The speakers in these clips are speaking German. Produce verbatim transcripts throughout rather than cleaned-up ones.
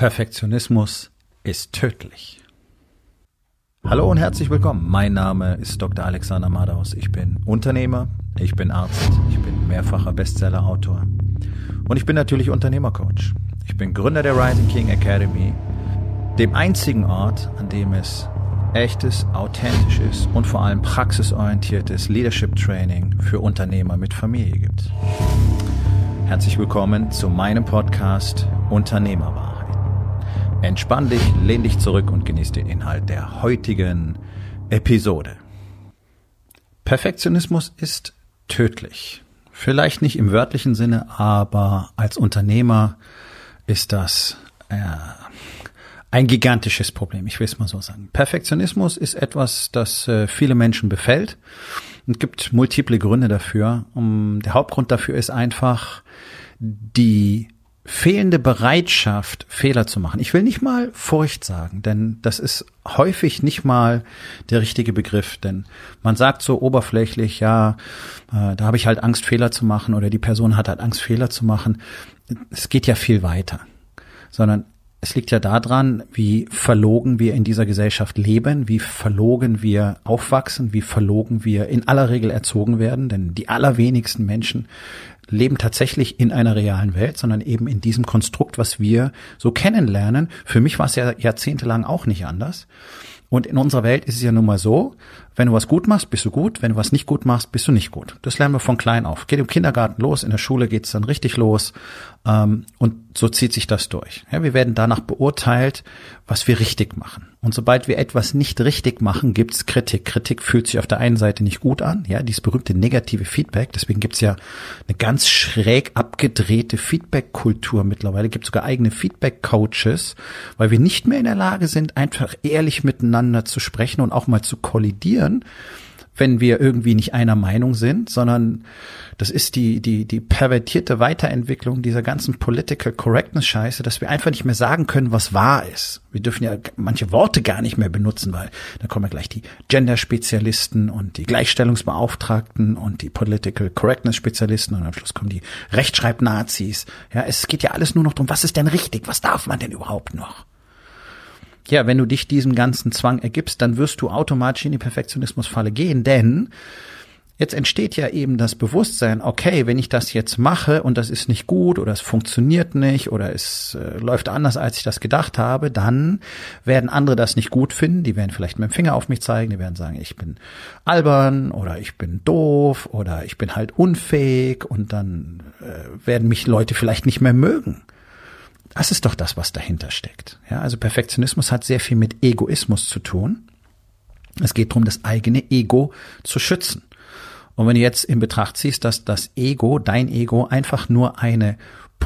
Perfektionismus ist tödlich. Hallo und herzlich willkommen. Mein Name ist Doktor Alexander Madaus. Ich bin Unternehmer, ich bin Arzt, ich bin mehrfacher Bestseller-Autor und ich bin natürlich Unternehmercoach. Ich bin Gründer der Rising King Academy, dem einzigen Ort, an dem es echtes, authentisches und vor allem praxisorientiertes Leadership Training für Unternehmer mit Familie gibt. Herzlich willkommen zu meinem Podcast Unternehmerwahrheit. Entspann dich, lehn dich zurück und genieß den Inhalt der heutigen Episode. Perfektionismus ist tödlich. Vielleicht nicht im wörtlichen Sinne, aber als Unternehmer ist das äh, ein gigantisches Problem. Ich will es mal so sagen. Perfektionismus ist etwas, das äh, viele Menschen befällt. Es gibt multiple Gründe dafür. Um, der Hauptgrund dafür ist einfach die fehlende Bereitschaft, Fehler zu machen. Ich will nicht mal Furcht sagen, denn das ist häufig nicht mal der richtige Begriff, denn man sagt so oberflächlich, ja, äh, da habe ich halt Angst, Fehler zu machen oder die Person hat halt Angst, Fehler zu machen. Es geht ja viel weiter, sondern es liegt ja daran, wie verlogen wir in dieser Gesellschaft leben, wie verlogen wir aufwachsen, wie verlogen wir in aller Regel erzogen werden, denn die allerwenigsten Menschen leben tatsächlich in einer realen Welt, sondern eben in diesem Konstrukt, was wir so kennenlernen. Für mich war es ja jahrzehntelang auch nicht anders. Und in unserer Welt ist es ja nun mal so, wenn du was gut machst, bist du gut, wenn du was nicht gut machst, bist du nicht gut. Das lernen wir von klein auf. Geht im Kindergarten los, in der Schule geht's dann richtig los ähm, und so zieht sich das durch. Ja, wir werden danach beurteilt, was wir richtig machen. Und sobald wir etwas nicht richtig machen, gibt's Kritik. Kritik fühlt sich auf der einen Seite nicht gut an, ja, dieses berühmte negative Feedback. Deswegen gibt's ja eine ganz schräg abgedrehte Feedback-Kultur mittlerweile. Gibt sogar eigene Feedback-Coaches, weil wir nicht mehr in der Lage sind, einfach ehrlich miteinander zu sprechen und auch mal zu kollidieren, wenn wir irgendwie nicht einer Meinung sind, sondern das ist die die die pervertierte Weiterentwicklung dieser ganzen Political Correctness Scheiße, dass wir einfach nicht mehr sagen können, was wahr ist. Wir dürfen ja manche Worte gar nicht mehr benutzen, weil da kommen ja gleich die Gender-Spezialisten und die Gleichstellungsbeauftragten und die Political Correctness Spezialisten und am Schluss kommen die Rechtschreib-Nazis. Ja, es geht ja alles nur noch darum, was ist denn richtig, was darf man denn überhaupt noch? Ja, wenn du dich diesem ganzen Zwang ergibst, dann wirst du automatisch in die Perfektionismusfalle gehen, denn jetzt entsteht ja eben das Bewusstsein, okay, wenn ich das jetzt mache und das ist nicht gut oder es funktioniert nicht oder es äh, läuft anders, als ich das gedacht habe, dann werden andere das nicht gut finden, die werden vielleicht mit dem Finger auf mich zeigen, die werden sagen, ich bin albern oder ich bin doof oder ich bin halt unfähig und dann äh, werden mich Leute vielleicht nicht mehr mögen. Das ist doch das, was dahinter steckt. Ja, also Perfektionismus hat sehr viel mit Egoismus zu tun. Es geht darum, das eigene Ego zu schützen. Und wenn du jetzt in Betracht ziehst, dass das Ego, dein Ego, einfach nur eine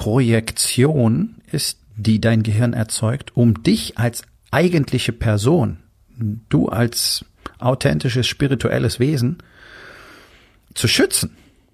Projektion ist, die dein Gehirn erzeugt, um dich als eigentliche Person, du als authentisches, spirituelles Wesen, zu schützen,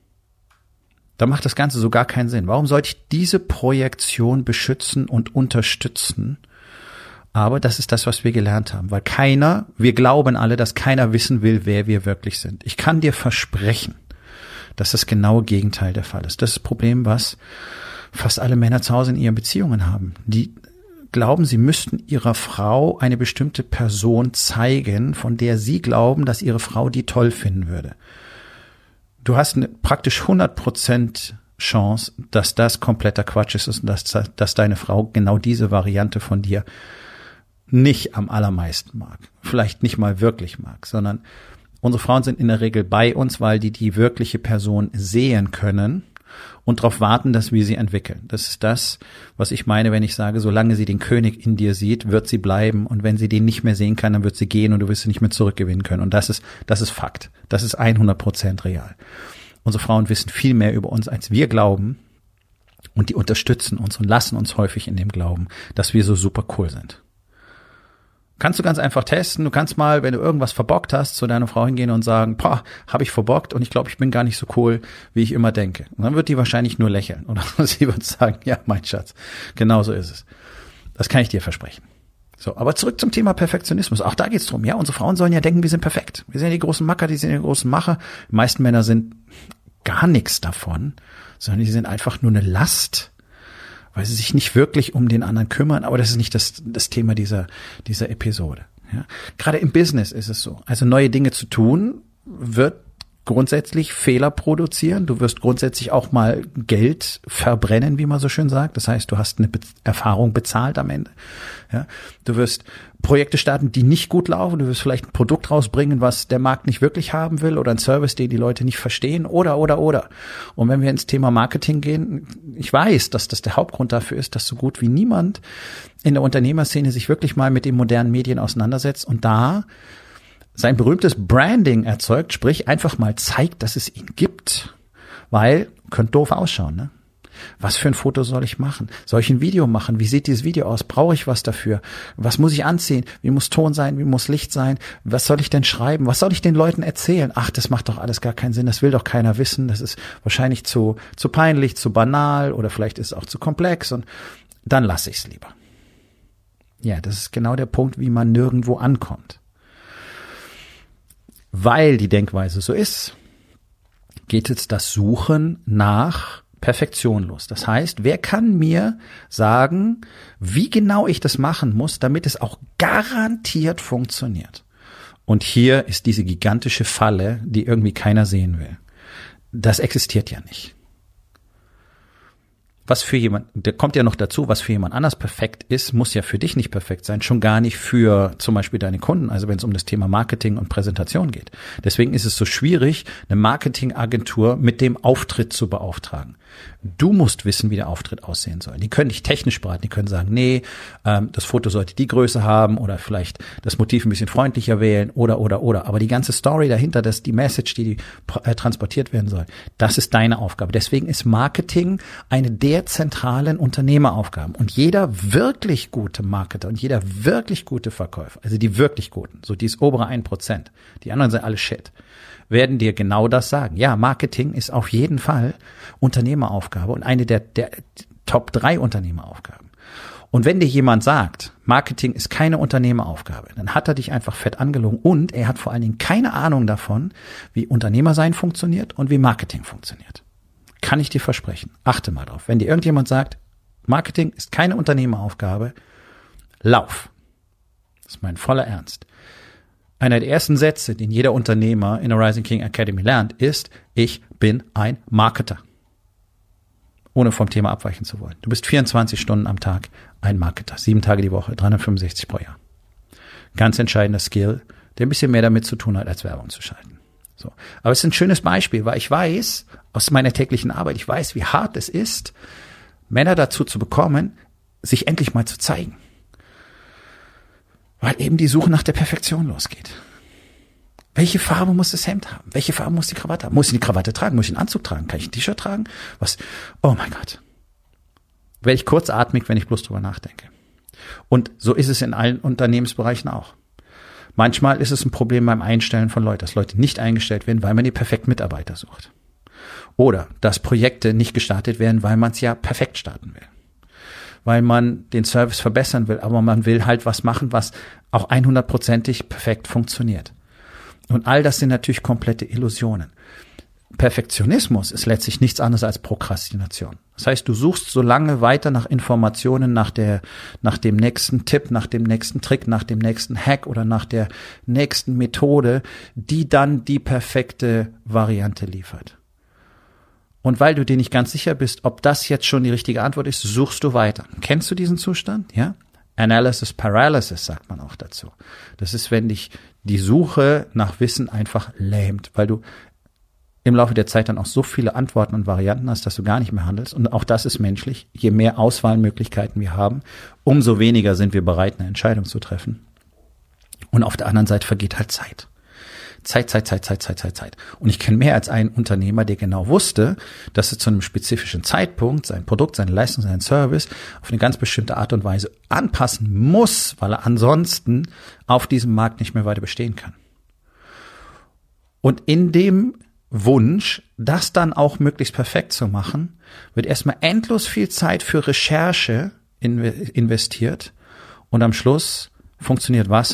da macht das Ganze so gar keinen Sinn. Warum sollte ich diese Projektion beschützen und unterstützen? Aber das ist das, was wir gelernt haben. Weil keiner, wir glauben alle, dass keiner wissen will, wer wir wirklich sind. Ich kann dir versprechen, dass das genaue Gegenteil der Fall ist. Das ist das Problem, was fast alle Männer zu Hause in ihren Beziehungen haben. Die glauben, sie müssten ihrer Frau eine bestimmte Person zeigen, von der sie glauben, dass ihre Frau die toll finden würde. Du hast eine praktisch hundert Prozent Chance, dass das kompletter Quatsch ist und dass, dass deine Frau genau diese Variante von dir nicht am allermeisten mag. Vielleicht nicht mal wirklich mag, sondern unsere Frauen sind in der Regel bei uns, weil die die wirkliche Person sehen können und darauf warten, dass wir sie entwickeln. Das ist das, was ich meine, wenn ich sage, solange sie den König in dir sieht, wird sie bleiben und wenn sie den nicht mehr sehen kann, dann wird sie gehen und du wirst sie nicht mehr zurückgewinnen können. Und das ist, das ist Fakt. Das ist hundert Prozent real. Unsere Frauen wissen viel mehr über uns, als wir glauben und die unterstützen uns und lassen uns häufig in dem Glauben, dass wir so super cool sind. Kannst du ganz einfach testen. Du kannst mal, wenn du irgendwas verbockt hast, zu deiner Frau hingehen und sagen, boah, habe ich verbockt und ich glaube, ich bin gar nicht so cool, wie ich immer denke. Und dann wird die wahrscheinlich nur lächeln oder sie wird sagen, ja, mein Schatz, genau so ist es. Das kann ich dir versprechen. So, aber zurück zum Thema Perfektionismus. Auch da geht's drum. Ja, unsere Frauen sollen ja denken, wir sind perfekt. Wir sind ja die großen Macker, die sind ja die großen Macher. Die meisten Männer sind gar nichts davon, sondern die sind einfach nur eine Last, weil sie sich nicht wirklich um den anderen kümmern, aber das ist nicht das, das Thema dieser, dieser Episode. Ja. Gerade im Business ist es so. Also neue Dinge zu tun, wird grundsätzlich Fehler produzieren. Du wirst grundsätzlich auch mal Geld verbrennen, wie man so schön sagt. Das heißt, du hast eine Be- Erfahrung bezahlt am Ende. Ja. Du wirst Projekte starten, die nicht gut laufen. Du wirst vielleicht ein Produkt rausbringen, was der Markt nicht wirklich haben will, oder ein Service, den die Leute nicht verstehen, oder, oder, oder. Und wenn wir ins Thema Marketing gehen, ich weiß, dass das der Hauptgrund dafür ist, dass so gut wie niemand in der Unternehmerszene sich wirklich mal mit den modernen Medien auseinandersetzt und da sein berühmtes Branding erzeugt, sprich einfach mal zeigt, dass es ihn gibt, weil, könnte doof ausschauen, ne? Was für ein Foto soll ich machen? Soll ich ein Video machen? Wie sieht dieses Video aus? Brauche ich was dafür? Was muss ich anziehen? Wie muss Ton sein? Wie muss Licht sein? Was soll ich denn schreiben? Was soll ich den Leuten erzählen? Ach, das macht doch alles gar keinen Sinn. Das will doch keiner wissen. Das ist wahrscheinlich zu, zu peinlich, zu banal oder vielleicht ist es auch zu komplex und dann lasse ich es lieber. Ja, das ist genau der Punkt, wie man nirgendwo ankommt. Weil die Denkweise so ist, geht jetzt das Suchen nach Perfektion los. Das heißt, wer kann mir sagen, wie genau ich das machen muss, damit es auch garantiert funktioniert? Und hier ist diese gigantische Falle, die irgendwie keiner sehen will. Das existiert ja nicht. Was für jemand, der kommt ja noch dazu, was für jemand anders perfekt ist, muss ja für dich nicht perfekt sein, schon gar nicht für zum Beispiel deine Kunden, also wenn es um das Thema Marketing und Präsentation geht. Deswegen ist es so schwierig, eine Marketingagentur mit dem Auftritt zu beauftragen. Du musst wissen, wie der Auftritt aussehen soll. Die können dich technisch beraten, die können sagen, nee, ähm, das Foto sollte die Größe haben oder vielleicht das Motiv ein bisschen freundlicher wählen oder, oder, oder. Aber die ganze Story dahinter, das die Message, die, die äh, transportiert werden soll, das ist deine Aufgabe. Deswegen ist Marketing eine der zentralen Unternehmeraufgaben. Und jeder wirklich gute Marketer und jeder wirklich gute Verkäufer, also die wirklich guten, so dieses obere ein Prozent, die anderen sind alle Shit, werden dir genau das sagen. Ja, Marketing ist auf jeden Fall Unternehmeraufgabe und eine der, der Top drei Unternehmeraufgaben. Und wenn dir jemand sagt, Marketing ist keine Unternehmeraufgabe, dann hat er dich einfach fett angelogen und er hat vor allen Dingen keine Ahnung davon, wie Unternehmersein funktioniert und wie Marketing funktioniert. Kann ich dir versprechen. Achte mal drauf. Wenn dir irgendjemand sagt, Marketing ist keine Unternehmeraufgabe, lauf. Das ist mein voller Ernst. Einer der ersten Sätze, den jeder Unternehmer in der Rising King Academy lernt, ist, ich bin ein Marketer. Ohne vom Thema abweichen zu wollen. Du bist vierundzwanzig Stunden am Tag ein Marketer. Sieben Tage die Woche, dreihundertfünfundsechzig pro Jahr. Ganz entscheidender Skill, der ein bisschen mehr damit zu tun hat, als Werbung zu schalten. So. Aber es ist ein schönes Beispiel, weil ich weiß, aus meiner täglichen Arbeit, ich weiß, wie hart es ist, Männer dazu zu bekommen, sich endlich mal zu zeigen. Weil eben die Suche nach der Perfektion losgeht. Welche Farbe muss das Hemd haben? Welche Farbe muss die Krawatte haben? Muss ich die Krawatte tragen? Muss ich einen Anzug tragen? Kann ich ein T-Shirt tragen? Was? Oh mein Gott. Werde ich kurzatmig, wenn ich bloß drüber nachdenke. Und so ist es in allen Unternehmensbereichen auch. Manchmal ist es ein Problem beim Einstellen von Leuten, dass Leute nicht eingestellt werden, weil man die perfekten Mitarbeiter sucht. Oder dass Projekte nicht gestartet werden, weil man es ja perfekt starten will. Weil man den Service verbessern will, aber man will halt was machen, was auch hundertprozentig perfekt funktioniert. Und all das sind natürlich komplette Illusionen. Perfektionismus ist letztlich nichts anderes als Prokrastination. Das heißt, du suchst so lange weiter nach Informationen, nach der, nach dem nächsten Tipp, nach dem nächsten Trick, nach dem nächsten Hack oder nach der nächsten Methode, die dann die perfekte Variante liefert. Und weil du dir nicht ganz sicher bist, ob das jetzt schon die richtige Antwort ist, suchst du weiter. Kennst du diesen Zustand? Ja? Analysis Paralysis sagt man auch dazu. Das ist, wenn dich die Suche nach Wissen einfach lähmt, weil du im Laufe der Zeit dann auch so viele Antworten und Varianten hast, dass du gar nicht mehr handelst. Und auch das ist menschlich. Je mehr Auswahlmöglichkeiten wir haben, umso weniger sind wir bereit, eine Entscheidung zu treffen. Und auf der anderen Seite vergeht halt Zeit. Zeit, Zeit, Zeit, Zeit, Zeit, Zeit, Zeit. Und ich kenne mehr als einen Unternehmer, der genau wusste, dass er zu einem spezifischen Zeitpunkt sein Produkt, seine Leistung, seinen Service auf eine ganz bestimmte Art und Weise anpassen muss, weil er ansonsten auf diesem Markt nicht mehr weiter bestehen kann. Und in dem Wunsch, das dann auch möglichst perfekt zu machen, wird erstmal endlos viel Zeit für Recherche investiert und am Schluss funktioniert was nicht?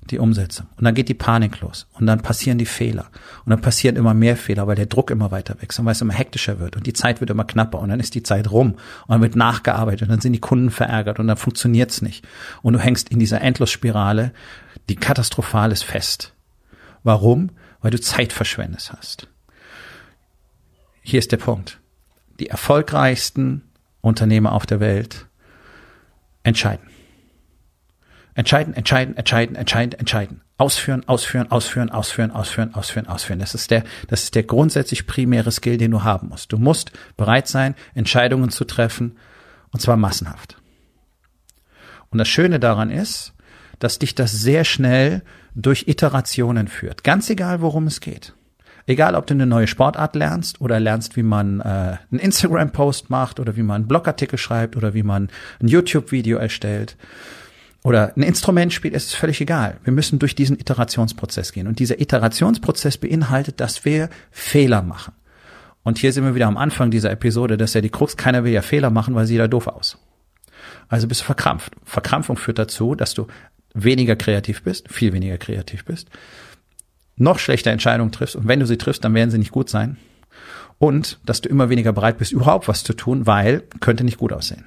die Umsetzung. Und dann geht die Panik los. Und dann passieren die Fehler. Und dann passieren immer mehr Fehler, weil der Druck immer weiter wächst und weil es immer hektischer wird. Und die Zeit wird immer knapper. Und dann ist die Zeit rum. Und dann wird nachgearbeitet. Und dann sind die Kunden verärgert. Und dann funktioniert's nicht. Und du hängst in dieser Endlosspirale, die katastrophal ist, fest. Warum? Weil du Zeit verschwendet hast. Hier ist der Punkt. Die erfolgreichsten Unternehmer auf der Welt entscheiden. Entscheiden, entscheiden, entscheiden, entscheiden, entscheiden. Ausführen, ausführen, ausführen, ausführen, ausführen, ausführen, ausführen. Das ist der, das ist der grundsätzlich primäre Skill, den du haben musst. Du musst bereit sein, Entscheidungen zu treffen, und zwar massenhaft. Und das Schöne daran ist, dass dich das sehr schnell durch Iterationen führt. Ganz egal, worum es geht. Egal, ob du eine neue Sportart lernst oder lernst, wie man äh, einen Instagram-Post macht oder wie man einen Blogartikel schreibt oder wie man ein YouTube-Video erstellt oder ein Instrument spielt, ist es völlig egal. Wir müssen durch diesen Iterationsprozess gehen. Und dieser Iterationsprozess beinhaltet, dass wir Fehler machen. Und hier sind wir wieder am Anfang dieser Episode, dass ja die Krux, keiner will ja Fehler machen, weil sieht ja doof aus. Also bist du verkrampft. Verkrampfung führt dazu, dass du weniger kreativ bist, viel weniger kreativ bist, noch schlechter Entscheidungen triffst, und wenn du sie triffst, dann werden sie nicht gut sein, und dass du immer weniger bereit bist, überhaupt was zu tun, weil könnte nicht gut aussehen.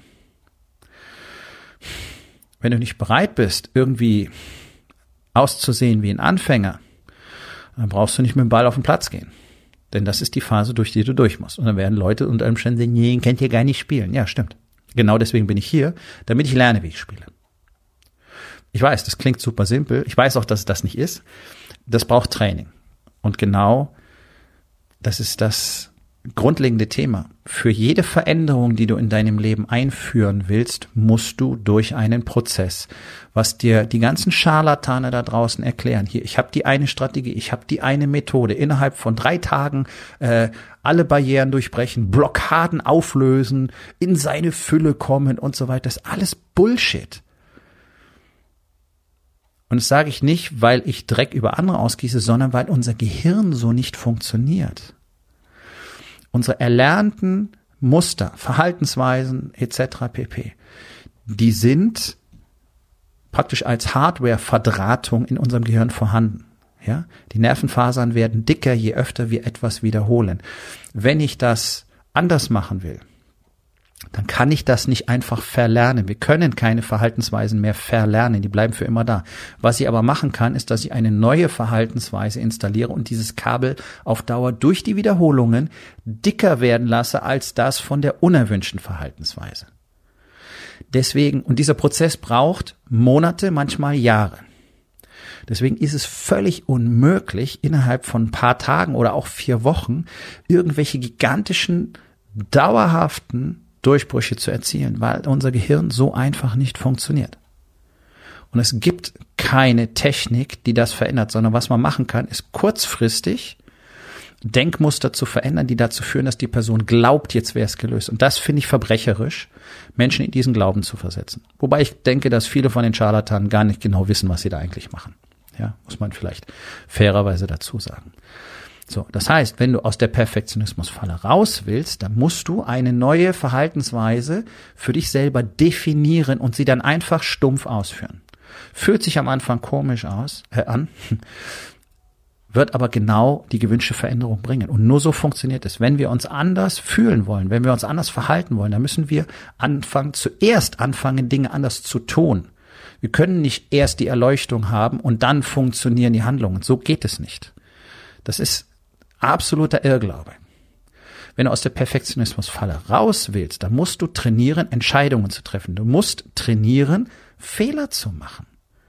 Wenn du nicht bereit bist, irgendwie auszusehen wie ein Anfänger, dann brauchst du nicht mit dem Ball auf den Platz gehen, denn das ist die Phase, durch die du durch musst, und dann werden Leute unter einem Stand sagen, nee, könnt ihr gar nicht spielen. Ja, stimmt. Genau deswegen bin ich hier, damit ich lerne, wie ich spiele. Ich weiß, das klingt super simpel. Ich weiß auch, dass es das nicht ist. Das braucht Training. Und genau das ist das grundlegende Thema. Für jede Veränderung, die du in deinem Leben einführen willst, musst du durch einen Prozess, was dir die ganzen Scharlatane da draußen erklären. Hier, ich habe die eine Strategie, ich habe die eine Methode. Innerhalb von drei Tagen äh, alle Barrieren durchbrechen, Blockaden auflösen, in seine Fülle kommen und so weiter. Das ist alles Bullshit. Und das sage ich nicht, weil ich Dreck über andere ausgieße, sondern weil unser Gehirn so nicht funktioniert. Unsere erlernten Muster, Verhaltensweisen et cetera pp., die sind praktisch als Hardware-Verdrahtung in unserem Gehirn vorhanden. Ja? Die Nervenfasern werden dicker, je öfter wir etwas wiederholen. Wenn ich das anders machen will, dann kann ich das nicht einfach verlernen. Wir können keine Verhaltensweisen mehr verlernen, die bleiben für immer da. Was ich aber machen kann, ist, dass ich eine neue Verhaltensweise installiere und dieses Kabel auf Dauer durch die Wiederholungen dicker werden lasse als das von der unerwünschten Verhaltensweise. Deswegen, und dieser Prozess braucht Monate, manchmal Jahre. Deswegen ist es völlig unmöglich, innerhalb von ein paar Tagen oder auch vier Wochen irgendwelche gigantischen, dauerhaften Durchbrüche zu erzielen, weil unser Gehirn so einfach nicht funktioniert. Und es gibt keine Technik, die das verändert, sondern was man machen kann, ist kurzfristig Denkmuster zu verändern, die dazu führen, dass die Person glaubt, jetzt wäre es gelöst. Und das finde ich verbrecherisch, Menschen in diesen Glauben zu versetzen. Wobei ich denke, dass viele von den Scharlatanen gar nicht genau wissen, was sie da eigentlich machen. Ja, muss man vielleicht fairerweise dazu sagen. So, das heißt, wenn du aus der Perfektionismusfalle raus willst, dann musst du eine neue Verhaltensweise für dich selber definieren und sie dann einfach stumpf ausführen. Fühlt sich am Anfang komisch aus, äh, an, wird aber genau die gewünschte Veränderung bringen. Und nur so funktioniert es. Wenn wir uns anders fühlen wollen, wenn wir uns anders verhalten wollen, dann müssen wir anfangen, zuerst anfangen, Dinge anders zu tun. Wir können nicht erst die Erleuchtung haben und dann funktionieren die Handlungen. So geht es nicht. Das ist absoluter Irrglaube. Wenn du aus der Perfektionismusfalle raus willst, dann musst du trainieren, Entscheidungen zu treffen. Du musst trainieren, Fehler zu machen.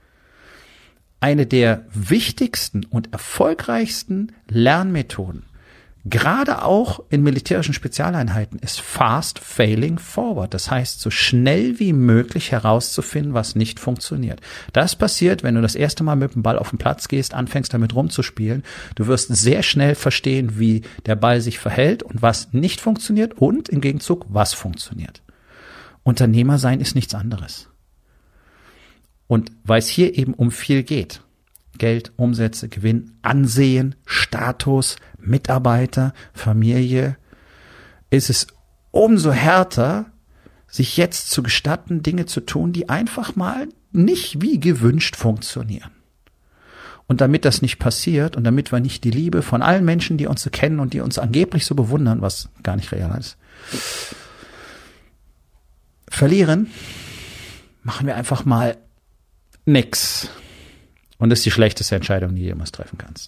Eine der wichtigsten und erfolgreichsten Lernmethoden, gerade auch in militärischen Spezialeinheiten, ist Fast Failing Forward. Das heißt, so schnell wie möglich herauszufinden, was nicht funktioniert. Das passiert, wenn du das erste Mal mit dem Ball auf den Platz gehst, anfängst damit rumzuspielen. Du wirst sehr schnell verstehen, wie der Ball sich verhält und was nicht funktioniert und im Gegenzug, was funktioniert. Unternehmer sein ist nichts anderes. Und weil es hier eben um viel geht, Geld, Umsätze, Gewinn, Ansehen, Status, Mitarbeiter, Familie, ist es umso härter, sich jetzt zu gestatten, Dinge zu tun, die einfach mal nicht wie gewünscht funktionieren. Und damit das nicht passiert und damit wir nicht die Liebe von allen Menschen, die uns so kennen und die uns angeblich so bewundern, was gar nicht real ist, verlieren, machen wir einfach mal nix. Und das ist die schlechteste Entscheidung, die du jemals treffen kannst.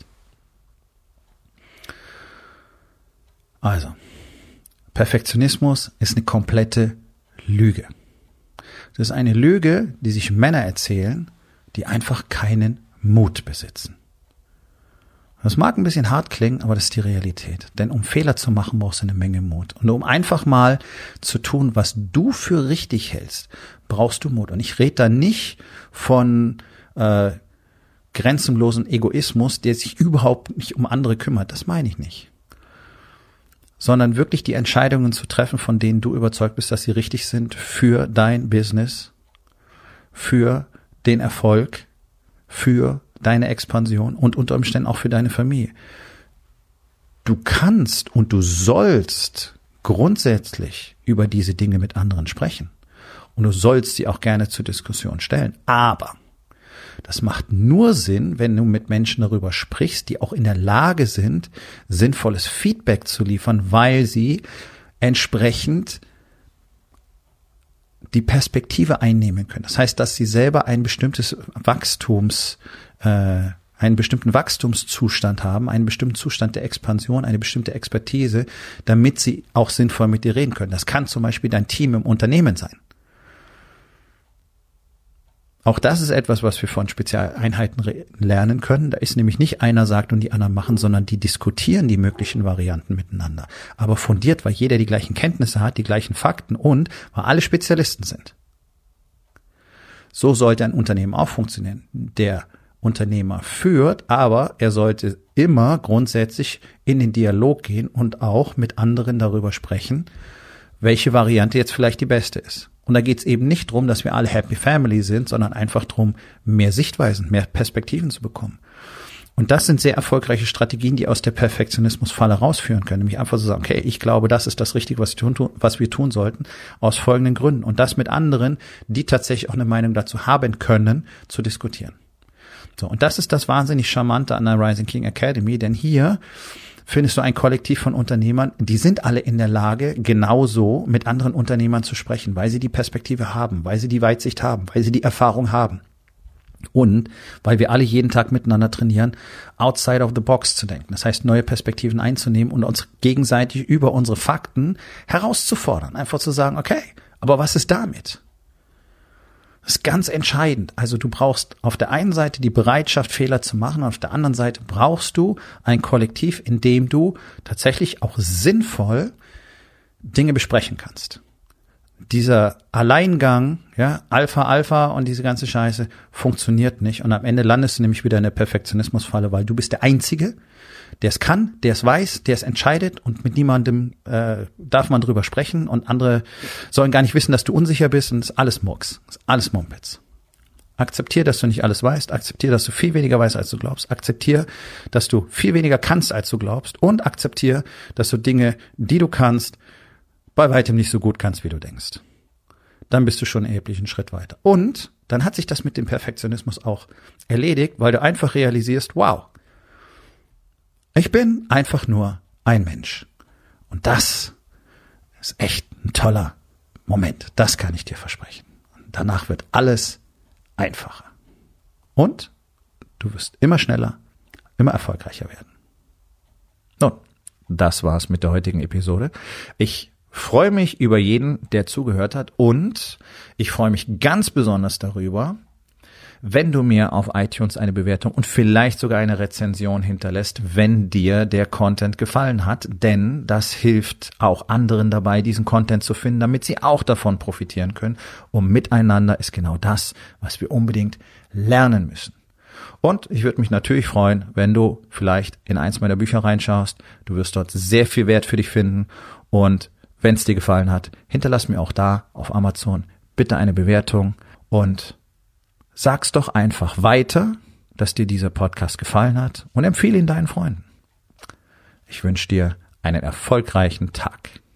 Also, Perfektionismus ist eine komplette Lüge. Das ist eine Lüge, die sich Männer erzählen, die einfach keinen Mut besitzen. Das mag ein bisschen hart klingen, aber das ist die Realität. Denn um Fehler zu machen, brauchst du eine Menge Mut. Und um einfach mal zu tun, was du für richtig hältst, brauchst du Mut. Und ich rede da nicht von äh, grenzenlosen Egoismus, der sich überhaupt nicht um andere kümmert. Das meine ich nicht. Sondern wirklich die Entscheidungen zu treffen, von denen du überzeugt bist, dass sie richtig sind für dein Business, für den Erfolg, für deine Expansion und unter Umständen auch für deine Familie. Du kannst und du sollst grundsätzlich über diese Dinge mit anderen sprechen. Und du sollst sie auch gerne zur Diskussion stellen. Aber das macht nur Sinn, wenn du mit Menschen darüber sprichst, die auch in der Lage sind, sinnvolles Feedback zu liefern, weil sie entsprechend die Perspektive einnehmen können. Das heißt, dass sie selber ein bestimmtes Wachstums, äh, einen bestimmten Wachstumszustand haben, einen bestimmten Zustand der Expansion, eine bestimmte Expertise, damit sie auch sinnvoll mit dir reden können. Das kann zum Beispiel dein Team im Unternehmen sein. Auch das ist etwas, was wir von Spezialeinheiten re- lernen können. Da ist nämlich nicht einer sagt und die anderen machen, sondern die diskutieren die möglichen Varianten miteinander. Aber fundiert, weil jeder die gleichen Kenntnisse hat, die gleichen Fakten und weil alle Spezialisten sind. So sollte ein Unternehmen auch funktionieren. Der Unternehmer führt, aber er sollte immer grundsätzlich in den Dialog gehen und auch mit anderen darüber sprechen, welche Variante jetzt vielleicht die beste ist. Und da geht es eben nicht darum, dass wir alle Happy Family sind, sondern einfach darum, mehr Sichtweisen, mehr Perspektiven zu bekommen. Und das sind sehr erfolgreiche Strategien, die aus der Perfektionismusfalle rausführen können. Nämlich einfach so sagen, okay, ich glaube, das ist das Richtige, was wir tun, was wir tun sollten, aus folgenden Gründen. Und das mit anderen, die tatsächlich auch eine Meinung dazu haben können, zu diskutieren. So, und das ist das wahnsinnig Charmante an der Rising King Academy, denn hier findest du ein Kollektiv von Unternehmern, die sind alle in der Lage, genauso mit anderen Unternehmern zu sprechen, weil sie die Perspektive haben, weil sie die Weitsicht haben, weil sie die Erfahrung haben. Und weil wir alle jeden Tag miteinander trainieren, outside of the box zu denken. Das heißt, neue Perspektiven einzunehmen und uns gegenseitig über unsere Fakten herauszufordern. Einfach zu sagen, okay, aber was ist damit? Das ist ganz entscheidend. Also du brauchst auf der einen Seite die Bereitschaft, Fehler zu machen, auf der anderen Seite brauchst du ein Kollektiv, in dem du tatsächlich auch sinnvoll Dinge besprechen kannst. Dieser Alleingang, ja, Alpha, Alpha und diese ganze Scheiße funktioniert nicht. Und am Ende landest du nämlich wieder in der Perfektionismusfalle, weil du bist der Einzige, der es kann, der es weiß, der es entscheidet und mit niemandem äh, darf man drüber sprechen und andere sollen gar nicht wissen, dass du unsicher bist und es ist alles Murks, es ist alles Mumpitz. Akzeptier, dass du nicht alles weißt, akzeptier, dass du viel weniger weißt, als du glaubst, akzeptier, dass du viel weniger kannst, als du glaubst und akzeptier, dass du Dinge, die du kannst, bei weitem nicht so gut kannst, wie du denkst. Dann bist du schon einen erheblichen Schritt weiter. Und dann hat sich das mit dem Perfektionismus auch erledigt, weil du einfach realisierst, wow, ich bin einfach nur ein Mensch. Und das ist echt ein toller Moment. Das kann ich dir versprechen. Und danach wird alles einfacher. Und du wirst immer schneller, immer erfolgreicher werden. Nun, das war's mit der heutigen Episode. Ich freue mich über jeden, der zugehört hat. Und ich freue mich ganz besonders darüber, wenn du mir auf iTunes eine Bewertung und vielleicht sogar eine Rezension hinterlässt, wenn dir der Content gefallen hat, denn das hilft auch anderen dabei, diesen Content zu finden, damit sie auch davon profitieren können. Und miteinander ist genau das, was wir unbedingt lernen müssen. Und ich würde mich natürlich freuen, wenn du vielleicht in eins meiner Bücher reinschaust. Du wirst dort sehr viel Wert für dich finden. Und wenn es dir gefallen hat, hinterlass mir auch da auf Amazon bitte eine Bewertung und sag's doch einfach weiter, dass dir dieser Podcast gefallen hat und empfehle ihn deinen Freunden. Ich wünsche dir einen erfolgreichen Tag.